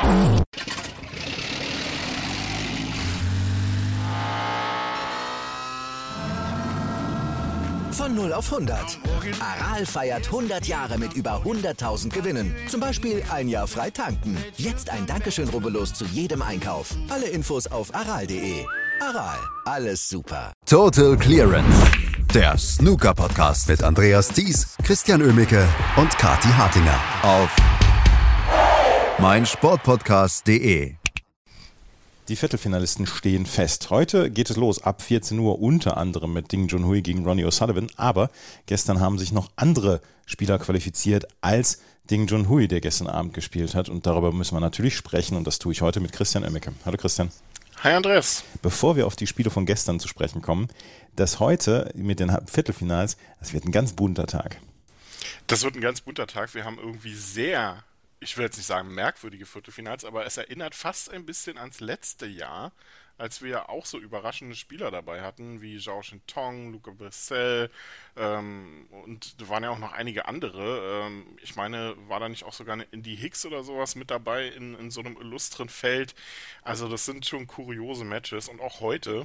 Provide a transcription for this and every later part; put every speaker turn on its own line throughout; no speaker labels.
Von 0 auf 100. Aral feiert 100 Jahre mit über 100.000 Gewinnen. Zum Beispiel ein Jahr frei tanken. Jetzt ein Dankeschön, rubbellos zu jedem Einkauf. Alle Infos auf aral.de. Aral, alles super.
Total Clearance. Der Snooker-Podcast mit Andreas Thies, Christian Oemicke und Kathi Hartinger auf meinsportpodcast.de.
Die Viertelfinalisten stehen fest. Heute geht es los ab 14 Uhr, unter anderem mit Ding Junhui gegen Ronnie O'Sullivan. Aber gestern haben sich noch andere Spieler qualifiziert als Ding Junhui, der gestern Abend gespielt hat. Und darüber müssen wir natürlich sprechen. Und das tue ich heute mit Christian Oemicke. Hallo Christian.
Hi Andreas.
Bevor wir auf die Spiele von gestern zu sprechen kommen, das heute mit den Viertelfinals, das wird ein ganz bunter Tag.
Das wird ein ganz bunter Tag. Wir haben irgendwie sehr, ich will jetzt nicht sagen merkwürdige Viertelfinals, aber es erinnert fast ein bisschen ans letzte Jahr, als wir ja auch so überraschende Spieler dabei hatten, wie Zhao Shintong, Luca Brissell und da waren ja auch noch einige andere. Ich meine, war da nicht auch sogar eine Indy Hicks oder sowas mit dabei in so einem illustren Feld? Also das sind schon kuriose Matches und auch heute,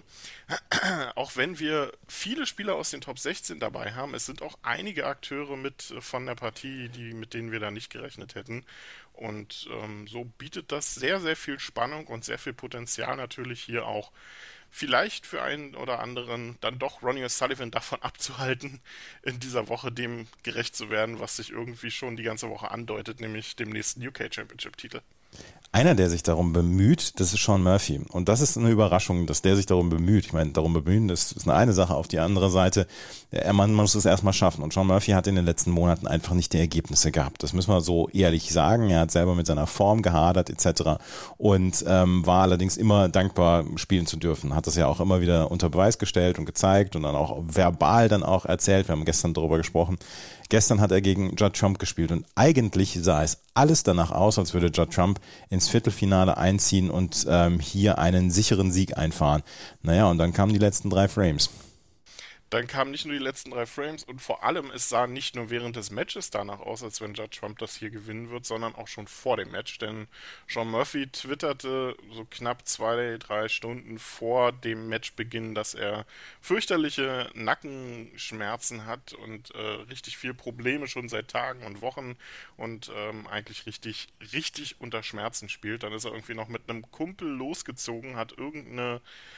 auch wenn wir viele Spieler aus den Top 16 dabei haben, es sind auch einige Akteure mit von der Partie, mit denen wir da nicht gerechnet hätten. Und so bietet das sehr, sehr viel Spannung und sehr viel Potenzial natürlich hier auch vielleicht für einen oder anderen dann doch Ronnie O'Sullivan davon abzuhalten, in dieser Woche dem gerecht zu werden, was sich irgendwie schon die ganze Woche andeutet, nämlich dem nächsten UK Championship-Titel.
Einer, der sich darum bemüht, das ist Sean Murphy. Und das ist eine Überraschung, dass der sich darum bemüht. Ich meine, darum bemühen, das ist eine Sache. Auf die andere Seite, man muss es erstmal schaffen. Und Sean Murphy hat in den letzten Monaten einfach nicht die Ergebnisse gehabt. Das müssen wir so ehrlich sagen. Er hat selber mit seiner Form gehadert etc. Und war allerdings immer dankbar, spielen zu dürfen. Hat das ja auch immer wieder unter Beweis gestellt und gezeigt und dann auch verbal dann auch erzählt. Wir haben gestern darüber gesprochen. Gestern hat er gegen Judd Trump gespielt und eigentlich sah es alles danach aus, als würde Judd Trump ins Viertelfinale einziehen und hier einen sicheren Sieg einfahren. Naja, und dann kamen die letzten 3 Frames.
Dann kamen nicht nur die letzten 3 Frames und vor allem, es sah nicht nur während des Matches danach aus, als wenn Judd Trump das hier gewinnen wird, sondern auch schon vor dem Match, denn Sean Murphy twitterte so knapp 2-3 Stunden vor dem Matchbeginn, dass er fürchterliche Nackenschmerzen hat und richtig viel Probleme schon seit Tagen und Wochen und eigentlich richtig unter Schmerzen spielt. Dann ist er irgendwie noch mit einem Kumpel losgezogen, hat irgendeine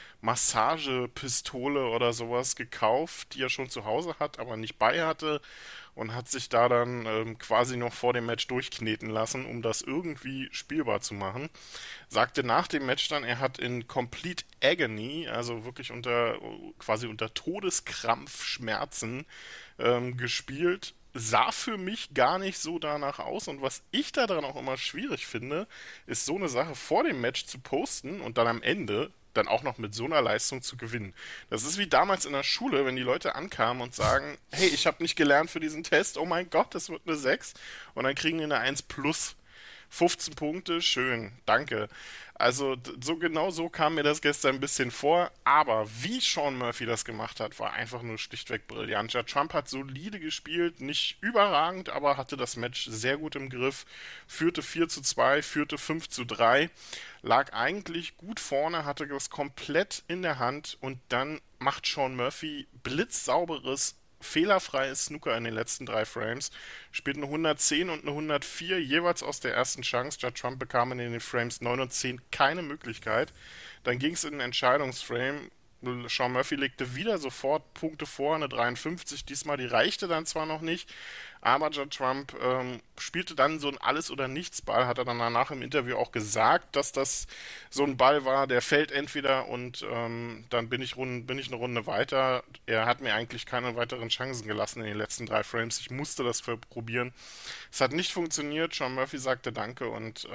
Massagepistole oder sowas gekauft, die er schon zu Hause hat, aber nicht bei hatte und hat sich da dann quasi noch vor dem Match durchkneten lassen, um das irgendwie spielbar zu machen. Sagte nach dem Match dann, er hat in Complete Agony, also wirklich quasi unter Todeskrampfschmerzen gespielt. Sah für mich gar nicht so danach aus und was ich da dran auch immer schwierig finde, ist so eine Sache vor dem Match zu posten und dann am Ende dann auch noch mit so einer Leistung zu gewinnen. Das ist wie damals in der Schule, wenn die Leute ankamen und sagen, hey, ich habe nicht gelernt für diesen Test, oh mein Gott, das wird eine 6 und dann kriegen die eine 1 plus. 15 Punkte, schön, danke. Also genau so kam mir das gestern ein bisschen vor, aber wie Sean Murphy das gemacht hat, war einfach nur schlichtweg brillant. Ja, Trump hat solide gespielt, nicht überragend, aber hatte das Match sehr gut im Griff, führte 4-2, führte 5-3, lag eigentlich gut vorne, hatte das komplett in der Hand und dann macht Sean Murphy blitzsauberes fehlerfreies Snooker in den letzten 3 Frames, spielt eine 110 und eine 104 jeweils aus der ersten Chance. Judd Trump bekam in den Frames 9 und 10 keine Möglichkeit. Dann ging es in den Entscheidungsframe. Sean Murphy legte wieder sofort Punkte vor, eine 53. Diesmal, die reichte dann zwar noch nicht, aber Judd Trump spielte dann so ein Alles-oder-Nichts-Ball, hat er dann danach im Interview auch gesagt, dass das so ein Ball war, der fällt entweder und dann bin ich eine Runde weiter. Er hat mir eigentlich keine weiteren Chancen gelassen in den letzten 3 Frames. Ich musste das probieren. Es hat nicht funktioniert. Sean Murphy sagte Danke und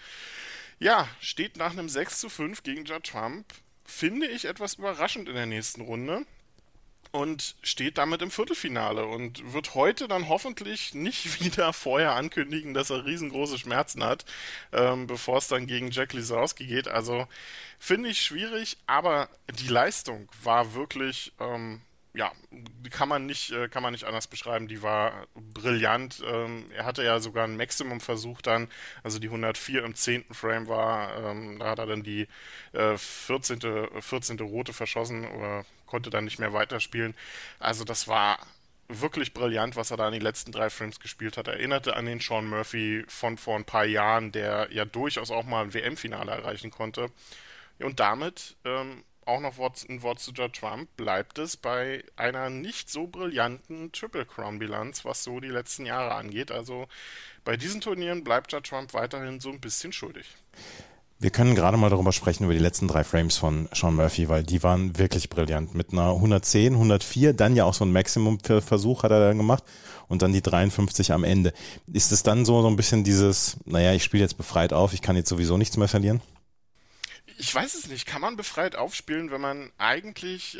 steht nach einem 6-5 gegen Judd Trump, finde ich etwas überraschend in der nächsten Runde und steht damit im Viertelfinale und wird heute dann hoffentlich nicht wieder vorher ankündigen, dass er riesengroße Schmerzen hat, bevor es dann gegen Jack Lisowski geht. Also finde ich schwierig, aber die Leistung war wirklich ja, kann man nicht anders beschreiben. Die war brillant. Er hatte ja sogar einen Maximum-Versuch dann, also die 104 im 10. Frame war, da hat er dann die 14. Rote verschossen oder konnte dann nicht mehr weiterspielen. Also das war wirklich brillant, was er da in den letzten 3 Frames gespielt hat. Erinnerte an den Sean Murphy von vor ein paar Jahren, der ja durchaus auch mal ein WM-Finale erreichen konnte. Und damit auch noch ein Wort zu Judd Trump, bleibt es bei einer nicht so brillanten Triple Crown-Bilanz, was so die letzten Jahre angeht. Also bei diesen Turnieren bleibt Judd Trump weiterhin so ein bisschen schuldig.
Wir können gerade mal darüber sprechen, über die letzten 3 Frames von Sean Murphy, weil die waren wirklich brillant. Mit einer 110, 104, dann ja auch so ein Maximum-Versuch hat er dann gemacht und dann die 53 am Ende. Ist es dann so ein bisschen dieses, naja, ich spiele jetzt befreit auf, ich kann jetzt sowieso nichts mehr verlieren?
Ich weiß es nicht. Kann man befreit aufspielen, wenn man eigentlich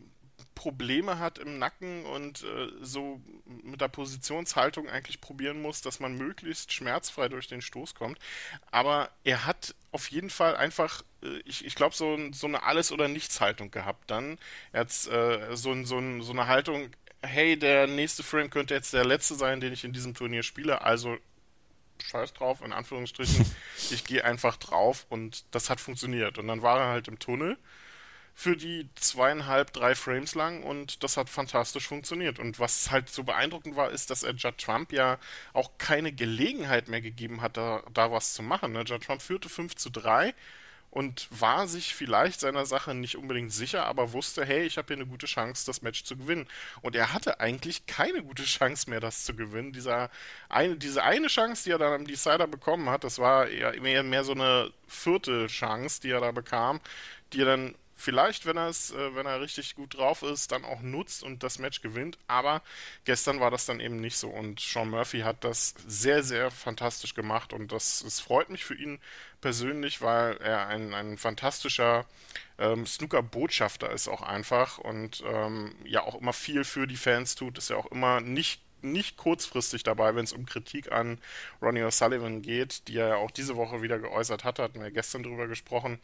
Probleme hat im Nacken und so mit der Positionshaltung eigentlich probieren muss, dass man möglichst schmerzfrei durch den Stoß kommt. Aber er hat auf jeden Fall einfach, ich glaube, so eine Alles-oder-Nichts-Haltung gehabt dann. Er hat so eine Haltung, hey, der nächste Frame könnte jetzt der letzte sein, den ich in diesem Turnier spiele, also scheiß drauf, in Anführungsstrichen, ich gehe einfach drauf und das hat funktioniert. Und dann war er halt im Tunnel für die 2,5, 3 Frames lang und das hat fantastisch funktioniert. Und was halt so beeindruckend war, ist, dass er Judd Trump ja auch keine Gelegenheit mehr gegeben hat, da was zu machen. Ne? Judd Trump führte 5:3 und war sich vielleicht seiner Sache nicht unbedingt sicher, aber wusste, hey, ich habe hier eine gute Chance, das Match zu gewinnen. Und er hatte eigentlich keine gute Chance mehr, das zu gewinnen. Diese eine Chance, die er dann am Decider bekommen hat, das war eher mehr so eine Viertelchance, die er da bekam, die er dann vielleicht, wenn er richtig gut drauf ist, dann auch nutzt und das Match gewinnt. Aber gestern war das dann eben nicht so. Und Sean Murphy hat das sehr, sehr fantastisch gemacht. Und es freut mich für ihn persönlich, weil er ein fantastischer Snooker-Botschafter ist auch einfach. Und ja auch immer viel für die Fans tut. Ist ja auch immer nicht kurzfristig dabei, wenn es um Kritik an Ronnie O'Sullivan geht, die er ja auch diese Woche wieder geäußert hat. Hatten wir gestern drüber gesprochen.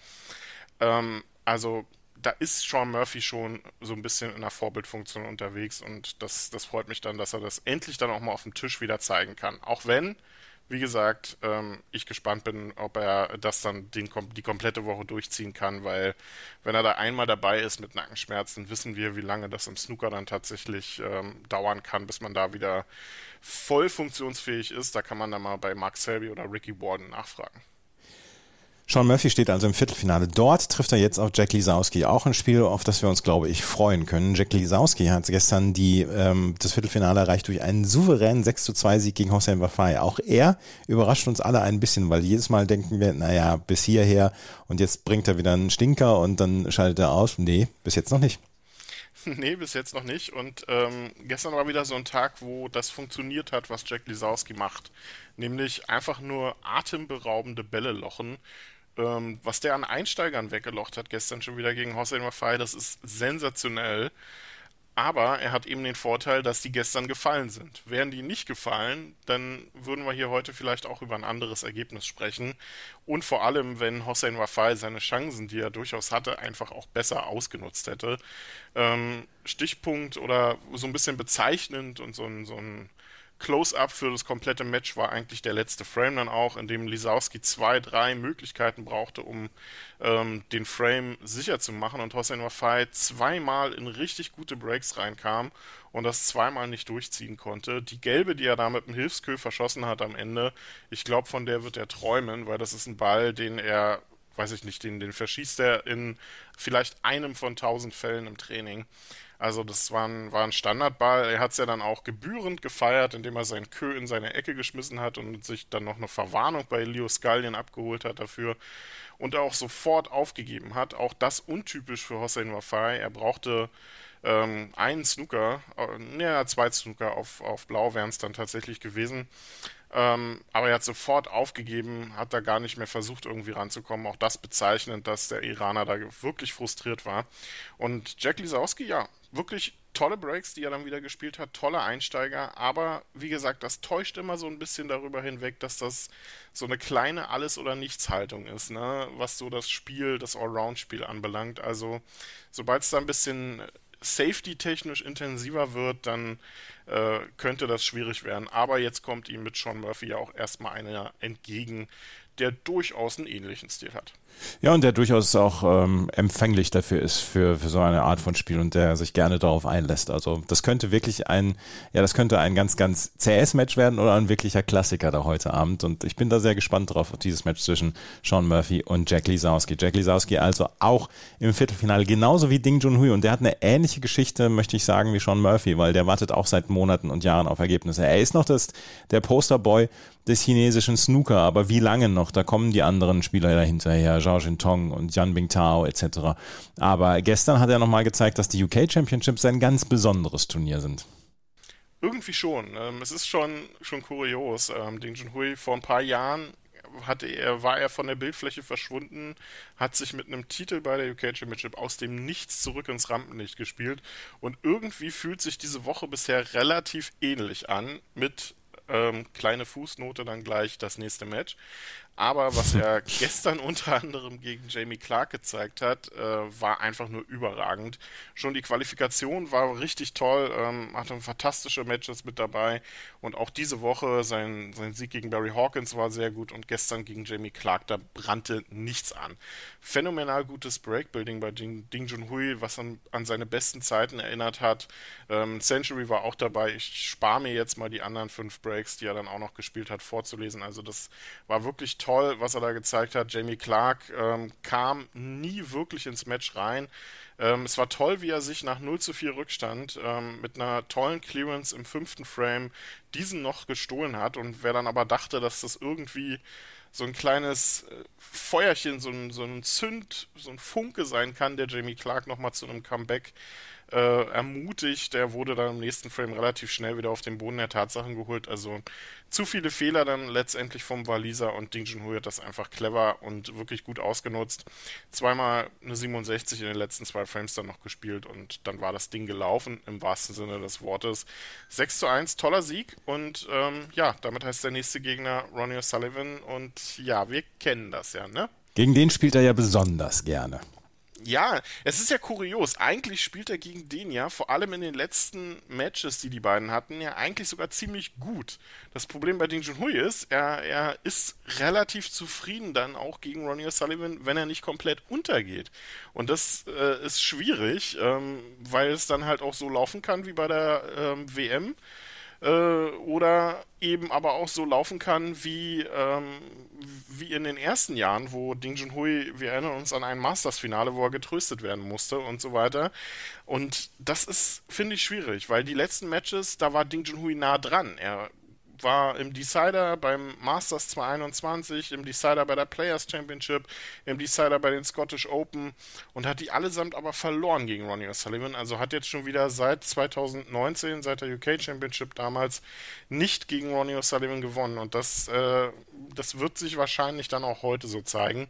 Also da ist Sean Murphy schon so ein bisschen in einer Vorbildfunktion unterwegs und das freut mich dann, dass er das endlich dann auch mal auf dem Tisch wieder zeigen kann. Auch wenn, wie gesagt, ich gespannt bin, ob er das dann die komplette Woche durchziehen kann, weil wenn er da einmal dabei ist mit Nackenschmerzen, wissen wir, wie lange das im Snooker dann tatsächlich dauern kann, bis man da wieder voll funktionsfähig ist. Da kann man dann mal bei Mark Selby oder Ricky Warden nachfragen.
Sean Murphy steht also im Viertelfinale. Dort trifft er jetzt auf Jack Lisowski. Auch ein Spiel, auf das wir uns, glaube ich, freuen können. Jack Lisowski hat gestern das Viertelfinale erreicht durch einen souveränen 6:2 Sieg gegen Hossein Vafaei. Auch er überrascht uns alle ein bisschen, weil jedes Mal denken wir, naja, bis hierher und jetzt bringt er wieder einen Stinker und dann schaltet er aus. Nee, bis jetzt noch nicht.
Nee, bis jetzt noch nicht. Und gestern war wieder so ein Tag, wo das funktioniert hat, was Jack Lisowski macht. Nämlich einfach nur atemberaubende Bälle lochen. Was der an Einsteigern weggelocht hat gestern schon wieder gegen Hossein Vafaei, das ist sensationell. Aber er hat eben den Vorteil, dass die gestern gefallen sind. Wären die nicht gefallen, dann würden wir hier heute vielleicht auch über ein anderes Ergebnis sprechen. Und vor allem, wenn Hossein Vafaei seine Chancen, die er durchaus hatte, einfach auch besser ausgenutzt hätte. Stichpunkt oder so ein bisschen bezeichnend und so ein Close-up für das komplette Match war eigentlich der letzte Frame dann auch, in dem Lisowski 2, 3 Möglichkeiten brauchte, um den Frame sicher zu machen und Hossein Vafaei zweimal in richtig gute Breaks reinkam und das zweimal nicht durchziehen konnte. Die gelbe, die er da mit dem Hilfskö verschossen hat am Ende, ich glaube, von der wird er träumen, weil das ist ein Ball, den er, weiß ich nicht, den verschießt er in vielleicht einem von 1000 Fällen im Training. Also das war ein Standardball. Er hat es ja dann auch gebührend gefeiert, indem er seinen Kö in seine Ecke geschmissen hat und sich dann noch eine Verwarnung bei Leo Scullion abgeholt hat dafür und auch sofort aufgegeben hat. Auch das untypisch für Hossein Vafaei. Er brauchte einen Snooker, zwei Snooker auf Blau wären es dann tatsächlich gewesen. Aber er hat sofort aufgegeben, hat da gar nicht mehr versucht, irgendwie ranzukommen. Auch das bezeichnend, dass der Iraner da wirklich frustriert war. Und Jack Lisowski, ja, wirklich tolle Breaks, die er dann wieder gespielt hat, tolle Einsteiger, aber wie gesagt, das täuscht immer so ein bisschen darüber hinweg, dass das so eine kleine Alles-oder-Nichts-Haltung ist, ne? Was so das Allround-Spiel anbelangt. Also sobald es da ein bisschen safety-technisch intensiver wird, dann könnte das schwierig werden. Aber jetzt kommt ihm mit Sean Murphy ja auch erstmal einer entgegen, der durchaus einen ähnlichen Stil hat.
Ja, und der durchaus auch empfänglich dafür ist, für so eine Art von Spiel und der sich gerne darauf einlässt. Also das könnte wirklich ein ganz, ganz zähes Match werden oder ein wirklicher Klassiker da heute Abend. Und ich bin da sehr gespannt drauf, auf dieses Match zwischen Sean Murphy und Jack Lisowski. Jack Lisowski also auch im Viertelfinale, genauso wie Ding Junhui. Und der hat eine ähnliche Geschichte, möchte ich sagen, wie Sean Murphy, weil der wartet auch seit Monaten und Jahren auf Ergebnisse. Er ist noch der Posterboy des chinesischen Snooker, aber wie lange noch? Da kommen die anderen Spieler dahinterher, Zhao Jintong und Yan Bingtao etc. Aber gestern hat er nochmal gezeigt, dass die UK Championships ein ganz besonderes Turnier sind.
Irgendwie schon. Es ist schon kurios. Ding Junhui vor ein paar Jahren war er von der Bildfläche verschwunden, hat sich mit einem Titel bei der UK Championship aus dem Nichts zurück ins Rampenlicht gespielt und irgendwie fühlt sich diese Woche bisher relativ ähnlich an mit kleine Fußnote dann gleich das nächste Match. Aber was er gestern unter anderem gegen Jamie Clark gezeigt hat, war einfach nur überragend. Schon die Qualifikation war richtig toll, hatte fantastische Matches mit dabei und auch diese Woche sein Sieg gegen Barry Hawkins war sehr gut und gestern gegen Jamie Clark, da brannte nichts an. Phänomenal gutes Breakbuilding bei Ding Junhui, was an seine besten Zeiten erinnert hat. Century war auch dabei. Ich spare mir jetzt mal die anderen 5 Breaks, die er dann auch noch gespielt hat, vorzulesen. Also das war wirklich toll, was er da gezeigt hat. Jamie Clark kam nie wirklich ins Match rein. Es war toll, wie er sich nach 0:4 Rückstand mit einer tollen Clearance im 5. Frame diesen noch gestohlen hat. Und wer dann aber dachte, dass das irgendwie so ein kleines Feuerchen, so ein Funke sein kann, der Jamie Clark nochmal zu einem Comeback ermutigt. Der wurde dann im nächsten Frame relativ schnell wieder auf den Boden der Tatsachen geholt. Also zu viele Fehler dann letztendlich vom Waliser und Ding Junhui hat das einfach clever und wirklich gut ausgenutzt. Zweimal eine 67 in den letzten 2 Frames dann noch gespielt und dann war das Ding gelaufen, im wahrsten Sinne des Wortes. 6:1, toller Sieg und damit heißt der nächste Gegner Ronnie O'Sullivan und ja, wir kennen das ja, ne?
Gegen den spielt er ja besonders gerne.
Ja, es ist ja kurios. Eigentlich spielt er gegen den ja, vor allem in den letzten Matches, die beiden hatten, ja eigentlich sogar ziemlich gut. Das Problem bei Ding Junhui ist, er ist relativ zufrieden dann auch gegen Ronnie O'Sullivan, wenn er nicht komplett untergeht. Und das ist schwierig, weil es dann halt auch so laufen kann wie bei der WM. Oder eben aber auch so laufen kann wie in den ersten Jahren, wo Ding Junhui, wir erinnern uns an ein Masters-Finale, wo er getröstet werden musste und so weiter. Und das ist, finde ich, schwierig, weil die letzten Matches, da war Ding Junhui nah dran. Er war im Decider beim Masters 2021, im Decider bei der Players Championship, im Decider bei den Scottish Open und hat die allesamt aber verloren gegen Ronnie O'Sullivan. Also hat jetzt schon wieder seit 2019, seit der UK Championship damals, nicht gegen Ronnie O'Sullivan gewonnen. Und das wird sich wahrscheinlich dann auch heute so zeigen.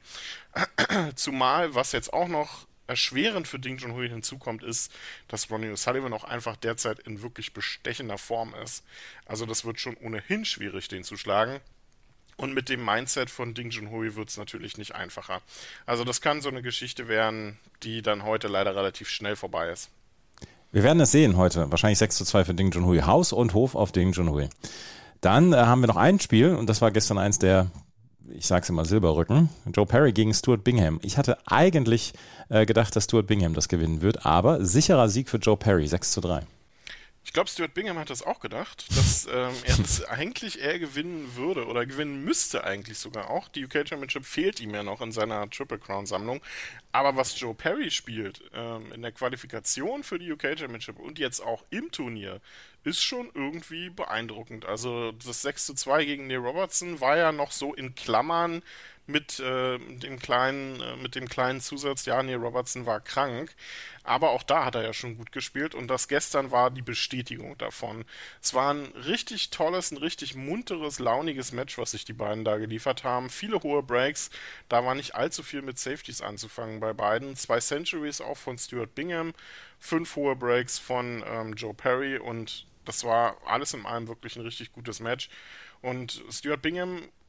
Zumal, was jetzt auch noch erschwerend für Ding Junhui hinzukommt, ist, dass Ronnie O'Sullivan auch einfach derzeit in wirklich bestechender Form ist. Also das wird schon ohnehin schwierig, den zu schlagen. Und mit dem Mindset von Ding Junhui wird es natürlich nicht einfacher. Also das kann so eine Geschichte werden, die dann heute leider relativ schnell vorbei ist.
Wir werden es sehen heute. Wahrscheinlich 6:2 für Ding Junhui. Haus und Hof auf Ding Junhui. Dann haben wir noch ein Spiel und das war gestern eins der, ich sag's immer, Silberrücken. Joe Perry gegen Stuart Bingham. Ich hatte eigentlich gedacht, dass Stuart Bingham das gewinnen wird, aber sicherer Sieg für Joe Perry, 6:3.
Ich glaube, Stuart Bingham hat das auch gedacht, dass er das eigentlich eher gewinnen würde oder gewinnen müsste eigentlich sogar auch. Die UK Championship fehlt ihm ja noch in seiner Triple Crown Sammlung. Aber was Joe Perry spielt in der Qualifikation für die UK Championship und jetzt auch im Turnier, ist schon irgendwie beeindruckend. Also das 6:2 gegen Neil Robertson war ja noch so in Klammern mit dem kleinen Zusatz, ja, Neil Robertson war krank, aber auch da hat er ja schon gut gespielt und das gestern war die Bestätigung davon. Es war ein richtig tolles, ein richtig munteres, launiges Match, was sich die beiden da geliefert haben. Viele hohe Breaks, da war nicht allzu viel mit Safeties anzufangen bei beiden. 2 Centuries auch von Stuart Bingham, 5 hohe Breaks von Joe Perry und das war alles in allem wirklich ein richtig gutes Match. Und Stuart Bingham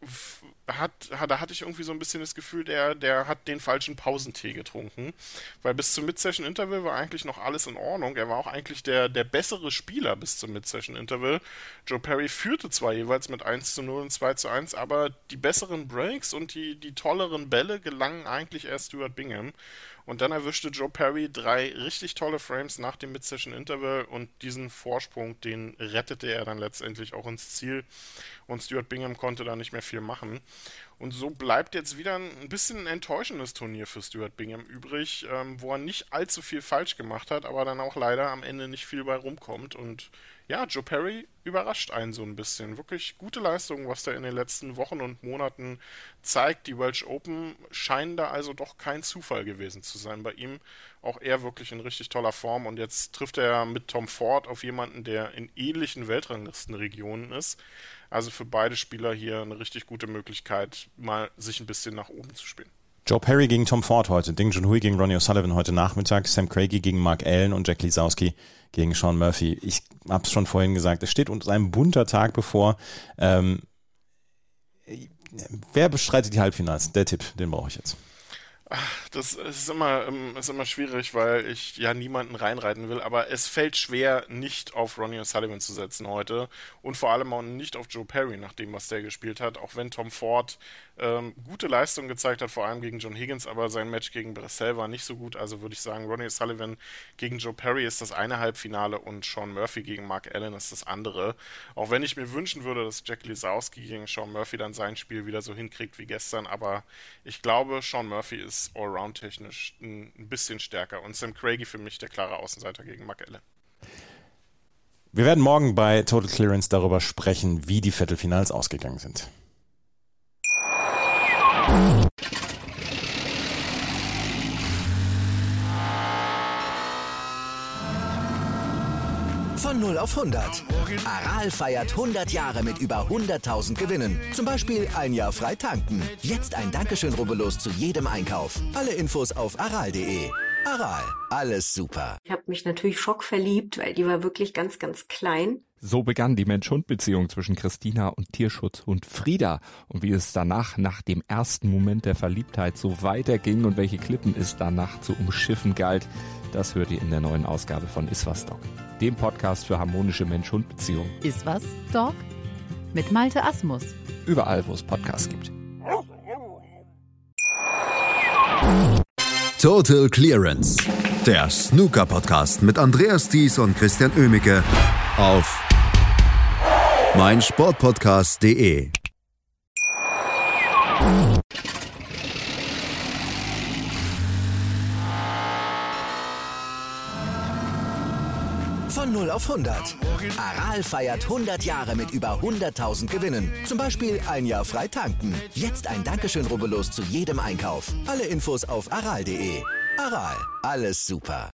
da hatte ich irgendwie so ein bisschen das Gefühl, der hat den falschen Pausentee getrunken, weil bis zum Mid-Session-Interval war eigentlich noch alles in Ordnung. Er war auch eigentlich der bessere Spieler bis zum Mid-Session-Interval. Joe Perry führte zwar jeweils mit 1:0 und 2:1, aber die besseren Breaks und die tolleren Bälle gelangen eigentlich erst Stuart Bingham. Und dann erwischte Joe Perry 3 richtig tolle Frames nach dem Mid-Session-Interval und diesen Vorsprung, den rettete er dann letztendlich auch ins Ziel und Stuart Bingham konnte da nicht mehr viel machen. Und so bleibt jetzt wieder ein bisschen ein enttäuschendes Turnier für Stuart Bingham übrig, wo er nicht allzu viel falsch gemacht hat, aber dann auch leider am Ende nicht viel bei rumkommt. Und ja, Joe Perry überrascht einen so ein bisschen. Wirklich gute Leistung, was der in den letzten Wochen und Monaten zeigt. Die Welsh Open scheinen da also doch kein Zufall gewesen zu sein bei ihm. Auch er wirklich in richtig toller Form. Und jetzt trifft er mit Tom Ford auf jemanden, der in ähnlichen Weltranglistenregionen ist. Also für beide Spieler hier eine richtig gute Möglichkeit, mal sich ein bisschen nach oben zu spielen.
Joe Perry gegen Tom Ford heute, Ding Junhui gegen Ronnie O'Sullivan heute Nachmittag, Sam Craigie gegen Mark Allen und Jack Lisowski gegen Sean Murphy. Ich habe es schon vorhin gesagt, es steht uns ein bunter Tag bevor. Wer bestreitet die Halbfinals? Der Tipp, den brauche ich jetzt.
Das ist immer schwierig, weil ich ja niemanden reinreiten will, aber es fällt schwer, nicht auf Ronnie O'Sullivan zu setzen heute und vor allem auch nicht auf Joe Perry, nach dem, was der gespielt hat, auch wenn Tom Ford gute Leistung gezeigt hat, vor allem gegen John Higgins, aber sein Match gegen Bressel war nicht so gut, also würde ich sagen, Ronnie O'Sullivan gegen Joe Perry ist das eine Halbfinale und Sean Murphy gegen Mark Allen ist das andere, auch wenn ich mir wünschen würde, dass Jack Lisowski gegen Sean Murphy dann sein Spiel wieder so hinkriegt wie gestern, aber ich glaube, Sean Murphy ist allround-technisch ein bisschen stärker und Sam Craigie für mich der klare Außenseiter gegen Mark Allen.
Wir werden morgen bei Total Clearance darüber sprechen, wie die Viertelfinals ausgegangen sind.
Von 0 auf 100. Aral feiert 100 Jahre mit über 100.000 Gewinnen. Zum Beispiel ein Jahr frei tanken. Jetzt ein Dankeschön, rubbellos zu jedem Einkauf. Alle Infos auf aral.de. Aral, alles super.
Ich habe mich natürlich schockverliebt, weil die war wirklich ganz, ganz klein.
So begann die Mensch-Hund-Beziehung zwischen Christina und Tierschutzhund Frieda. Und wie es danach, nach dem ersten Moment der Verliebtheit, so weiterging und welche Klippen es danach zu umschiffen galt, das hört ihr in der neuen Ausgabe von Iswas Dog, dem Podcast für harmonische Mensch-Hund-Beziehungen.
Iswas Dog mit Malte Asmus.
Überall, wo es Podcasts gibt.
Total Clearance, der Snooker-Podcast mit Andreas Thies und Christian Oemicke auf meinsportpodcast.de.
Von 0 auf 100. Aral feiert 100 Jahre mit über 100.000 Gewinnen. Zum Beispiel ein Jahr frei tanken. Jetzt ein Dankeschön, rubbellos zu jedem Einkauf. Alle Infos auf aral.de. Aral, alles super.